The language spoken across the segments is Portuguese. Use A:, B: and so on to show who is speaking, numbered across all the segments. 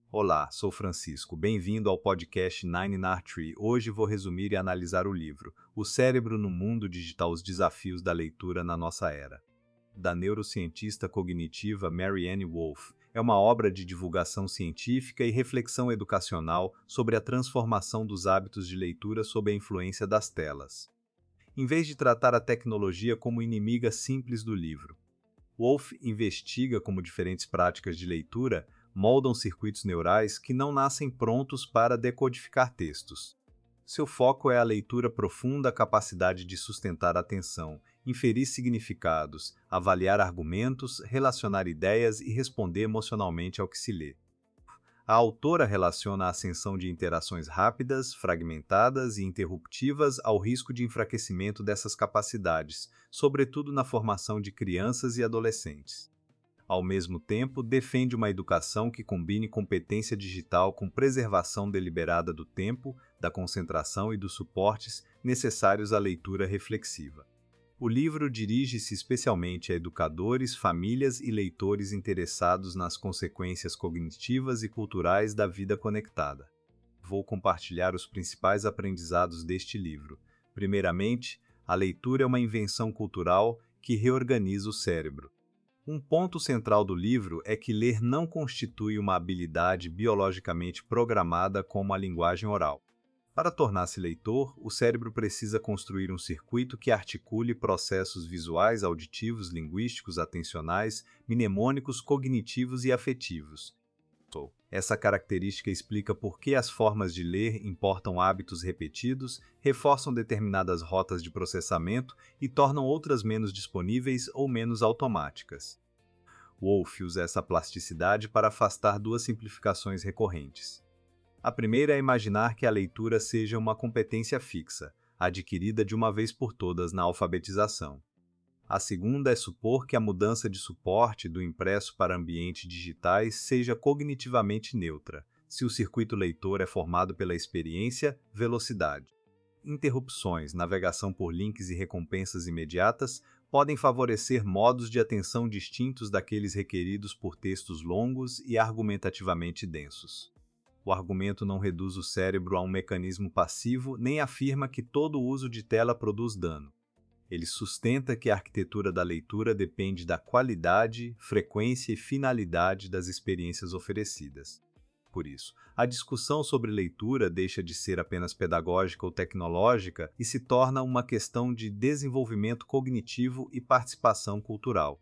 A: Olá, sou Francisco. Bem-vindo ao podcast Nine Nar Tree. Hoje vou resumir e analisar o livro O Cérebro no Mundo Digital: Os Desafios da Leitura na Nossa Era, da neurocientista cognitiva Marianne Wolf. É uma obra de divulgação científica e reflexão educacional sobre a transformação dos hábitos de leitura sob a influência das telas. Em vez de tratar a tecnologia como inimiga simples do livro, Wolff investiga como diferentes práticas de leitura moldam circuitos neurais que não nascem prontos para decodificar textos. Seu foco é a leitura profunda, a capacidade de sustentar a atenção, inferir significados, avaliar argumentos, relacionar ideias e responder emocionalmente ao que se lê. A autora relaciona a ascensão de interações rápidas, fragmentadas e interruptivas ao risco de enfraquecimento dessas capacidades, sobretudo na formação de crianças e adolescentes. Ao mesmo tempo, defende uma educação que combine competência digital com preservação deliberada do tempo, da concentração e dos suportes necessários à leitura reflexiva. O livro dirige-se especialmente a educadores, famílias e leitores interessados nas consequências cognitivas e culturais da vida conectada. Vou compartilhar os principais aprendizados deste livro. Primeiramente, a leitura é uma invenção cultural que reorganiza o cérebro. Um ponto central do livro é que ler não constitui uma habilidade biologicamente programada como a linguagem oral. Para tornar-se leitor, o cérebro precisa construir um circuito que articule processos visuais, auditivos, linguísticos, atencionais, mnemônicos, cognitivos e afetivos. Essa característica explica por que as formas de ler importam hábitos repetidos, reforçam determinadas rotas de processamento e tornam outras menos disponíveis ou menos automáticas. Wolff usa essa plasticidade para afastar duas simplificações recorrentes. A primeira é imaginar que a leitura seja uma competência fixa, adquirida de uma vez por todas na alfabetização. A segunda é supor que a mudança de suporte do impresso para ambientes digitais seja cognitivamente neutra, se o circuito leitor é formado pela experiência, velocidade. Interrupções, navegação por links e recompensas imediatas podem favorecer modos de atenção distintos daqueles requeridos por textos longos e argumentativamente densos. O argumento não reduz o cérebro a um mecanismo passivo nem afirma que todo uso de tela produz dano. Ele sustenta que a arquitetura da leitura depende da qualidade, frequência e finalidade das experiências oferecidas. Por isso, a discussão sobre leitura deixa de ser apenas pedagógica ou tecnológica e se torna uma questão de desenvolvimento cognitivo e participação cultural.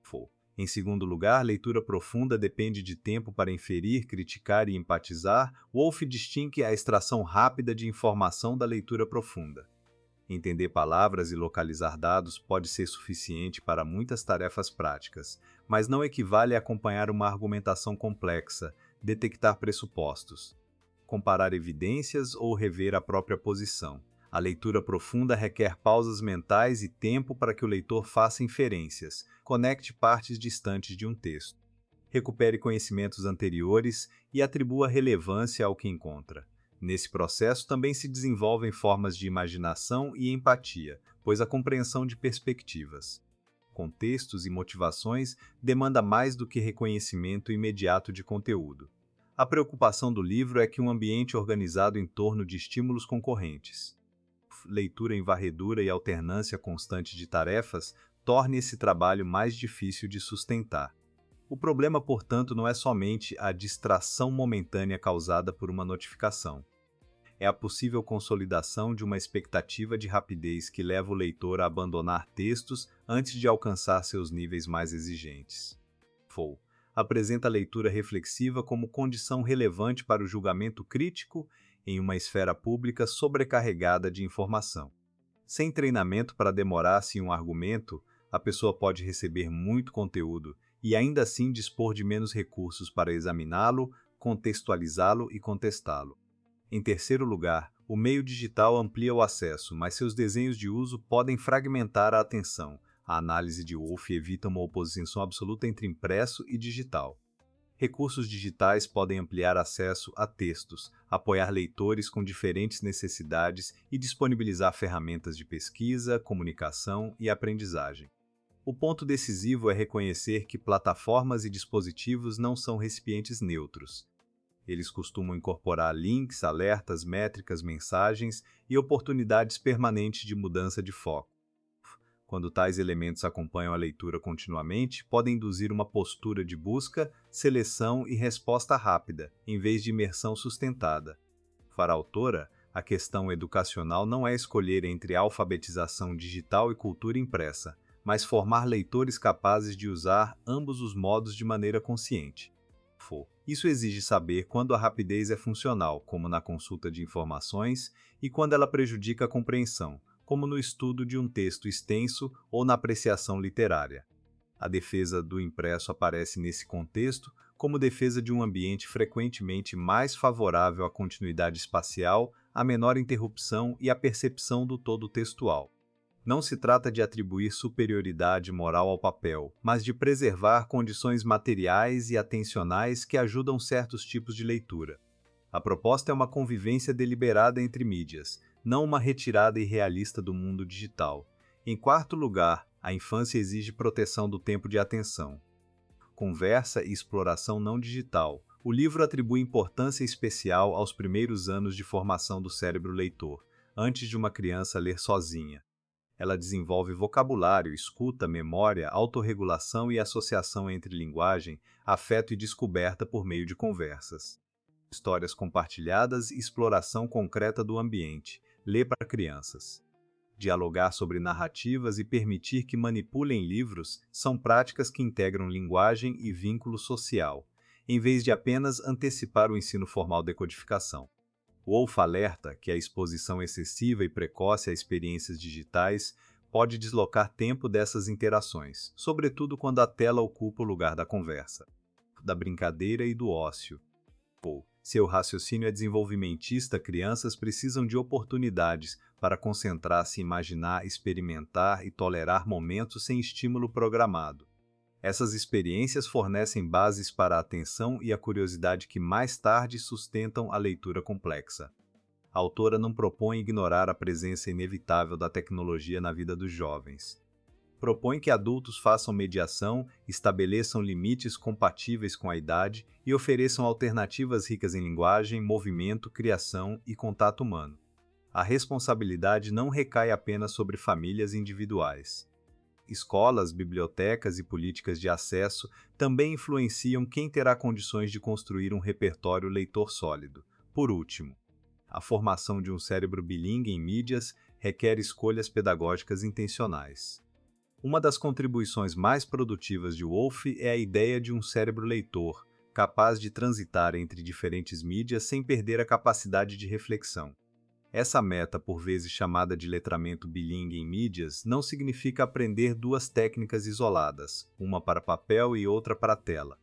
A: Em segundo lugar, leitura profunda depende de tempo para inferir, criticar e empatizar. Wolff distingue a extração rápida de informação da leitura profunda. Entender palavras e localizar dados pode ser suficiente para muitas tarefas práticas, mas não equivale a acompanhar uma argumentação complexa, detectar pressupostos, comparar evidências ou rever a própria posição. A leitura profunda requer pausas mentais e tempo para que o leitor faça inferências, conecte partes distantes de um texto, recupere conhecimentos anteriores e atribua relevância ao que encontra. Nesse processo também se desenvolvem formas de imaginação e empatia, pois a compreensão de perspectivas, contextos e motivações demanda mais do que reconhecimento imediato de conteúdo. A preocupação do livro é que um ambiente organizado em torno de estímulos concorrentes, leitura em varredura e alternância constante de tarefas torne esse trabalho mais difícil de sustentar. O problema, portanto, não é somente a distração momentânea causada por uma notificação. É a possível consolidação de uma expectativa de rapidez que leva o leitor a abandonar textos antes de alcançar seus níveis mais exigentes. Fow apresenta a leitura reflexiva como condição relevante para o julgamento crítico em uma esfera pública sobrecarregada de informação. Sem treinamento para demorar-se em um argumento, a pessoa pode receber muito conteúdo e ainda assim dispor de menos recursos para examiná-lo, contextualizá-lo e contestá-lo. Em terceiro lugar, o meio digital amplia o acesso, mas seus desenhos de uso podem fragmentar a atenção. A análise de Wolff evita uma oposição absoluta entre impresso e digital. Recursos digitais podem ampliar acesso a textos, apoiar leitores com diferentes necessidades e disponibilizar ferramentas de pesquisa, comunicação e aprendizagem. O ponto decisivo é reconhecer que plataformas e dispositivos não são recipientes neutros. Eles costumam incorporar links, alertas, métricas, mensagens e oportunidades permanentes de mudança de foco. Quando tais elementos acompanham a leitura continuamente, podem induzir uma postura de busca, seleção e resposta rápida, em vez de imersão sustentada. Para a autora, a questão educacional não é escolher entre alfabetização digital e cultura impressa, mas formar leitores capazes de usar ambos os modos de maneira consciente. Isso exige saber quando a rapidez é funcional, como na consulta de informações, e quando ela prejudica a compreensão, como no estudo de um texto extenso ou na apreciação literária. A defesa do impresso aparece nesse contexto como defesa de um ambiente frequentemente mais favorável à continuidade espacial, à menor interrupção e à percepção do todo textual. Não se trata de atribuir superioridade moral ao papel, mas de preservar condições materiais e atencionais que ajudam certos tipos de leitura. A proposta é uma convivência deliberada entre mídias, não uma retirada irrealista do mundo digital. Em quarto lugar, a infância exige proteção do tempo de atenção. Conversa e exploração não digital. O livro atribui importância especial aos primeiros anos de formação do cérebro leitor, antes de uma criança ler sozinha. Ela desenvolve vocabulário, escuta, memória, autorregulação e associação entre linguagem, afeto e descoberta por meio de conversas. Histórias compartilhadas e exploração concreta do ambiente. Lê para crianças. Dialogar sobre narrativas e permitir que manipulem livros são práticas que integram linguagem e vínculo social, em vez de apenas antecipar o ensino formal de codificação. Woolf alerta que a exposição excessiva e precoce a experiências digitais pode deslocar tempo dessas interações, sobretudo quando a tela ocupa o lugar da conversa, da brincadeira e do ócio. Seu raciocínio é desenvolvimentista, crianças precisam de oportunidades para concentrar-se, imaginar, experimentar e tolerar momentos sem estímulo programado. Essas experiências fornecem bases para a atenção e a curiosidade que mais tarde sustentam a leitura complexa. A autora não propõe ignorar a presença inevitável da tecnologia na vida dos jovens. Propõe que adultos façam mediação, estabeleçam limites compatíveis com a idade e ofereçam alternativas ricas em linguagem, movimento, criação e contato humano. A responsabilidade não recai apenas sobre famílias individuais. Escolas, bibliotecas e políticas de acesso também influenciam quem terá condições de construir um repertório leitor sólido. Por último, a formação de um cérebro bilíngue em mídias requer escolhas pedagógicas intencionais. Uma das contribuições mais produtivas de Woolf é a ideia de um cérebro leitor, capaz de transitar entre diferentes mídias sem perder a capacidade de reflexão. Essa meta, por vezes chamada de letramento bilíngue em mídias, não significa aprender duas técnicas isoladas, uma para papel e outra para tela.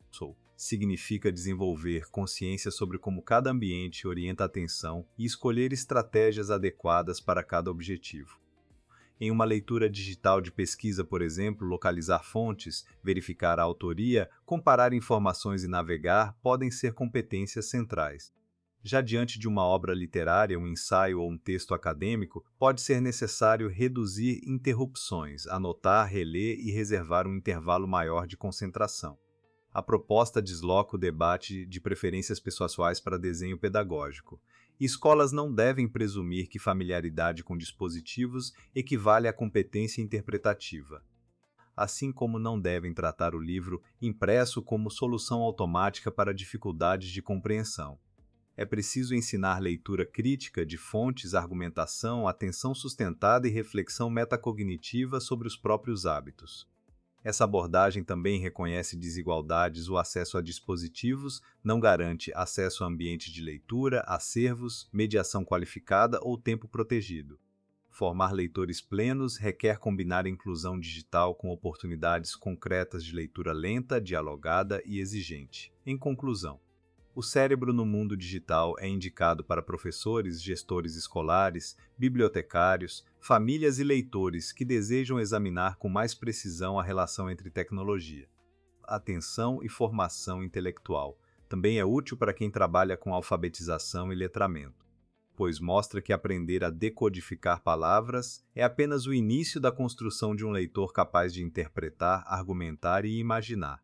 A: Significa desenvolver consciência sobre como cada ambiente orienta a atenção e escolher estratégias adequadas para cada objetivo. Em uma leitura digital de pesquisa, por exemplo, localizar fontes, verificar a autoria, comparar informações e navegar podem ser competências centrais. Já diante de uma obra literária, um ensaio ou um texto acadêmico, pode ser necessário reduzir interrupções, anotar, reler e reservar um intervalo maior de concentração. A proposta desloca o debate de preferências pessoais para desenho pedagógico. Escolas não devem presumir que familiaridade com dispositivos equivale à competência interpretativa. Assim como não devem tratar o livro impresso como solução automática para dificuldades de compreensão. É preciso ensinar leitura crítica de fontes, argumentação, atenção sustentada e reflexão metacognitiva sobre os próprios hábitos. Essa abordagem também reconhece desigualdades. O acesso a dispositivos não garante acesso a ambientes de leitura, acervos, mediação qualificada ou tempo protegido. Formar leitores plenos requer combinar a inclusão digital com oportunidades concretas de leitura lenta, dialogada e exigente. Em conclusão, o cérebro no mundo digital é indicado para professores, gestores escolares, bibliotecários, famílias e leitores que desejam examinar com mais precisão a relação entre tecnologia, atenção e formação intelectual. Também é útil para quem trabalha com alfabetização e letramento, pois mostra que aprender a decodificar palavras é apenas o início da construção de um leitor capaz de interpretar, argumentar e imaginar.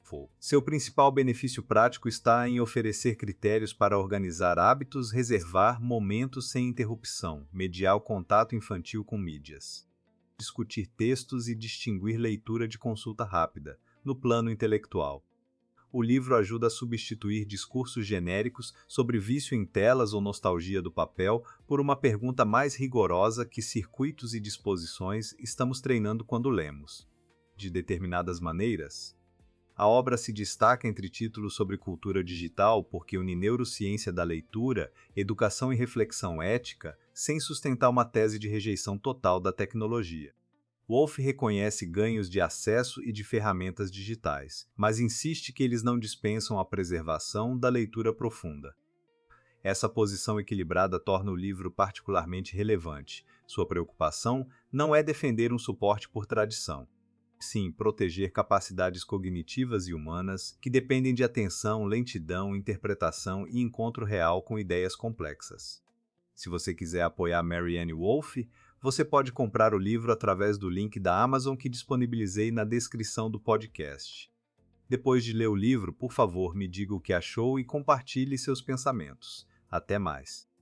A: Seu principal benefício prático está em oferecer critérios para organizar hábitos, reservar momentos sem interrupção, mediar o contato infantil com mídias, discutir textos e distinguir leitura de consulta rápida, no plano intelectual. O livro ajuda a substituir discursos genéricos sobre vício em telas ou nostalgia do papel por uma pergunta mais rigorosa: que circuitos e disposições estamos treinando quando lemos? De determinadas maneiras? A obra se destaca entre títulos sobre cultura digital porque une neurociência da leitura, educação e reflexão ética, sem sustentar uma tese de rejeição total da tecnologia. Wolff reconhece ganhos de acesso e de ferramentas digitais, mas insiste que eles não dispensam a preservação da leitura profunda. Essa posição equilibrada torna o livro particularmente relevante. Sua preocupação não é defender um suporte por tradição. Sim, proteger capacidades cognitivas e humanas que dependem de atenção, lentidão, interpretação e encontro real com ideias complexas. Se você quiser apoiar Marianne Wolff, você pode comprar o livro através do link da Amazon que disponibilizei na descrição do podcast. Depois de ler o livro, por favor, me diga o que achou e compartilhe seus pensamentos. Até mais!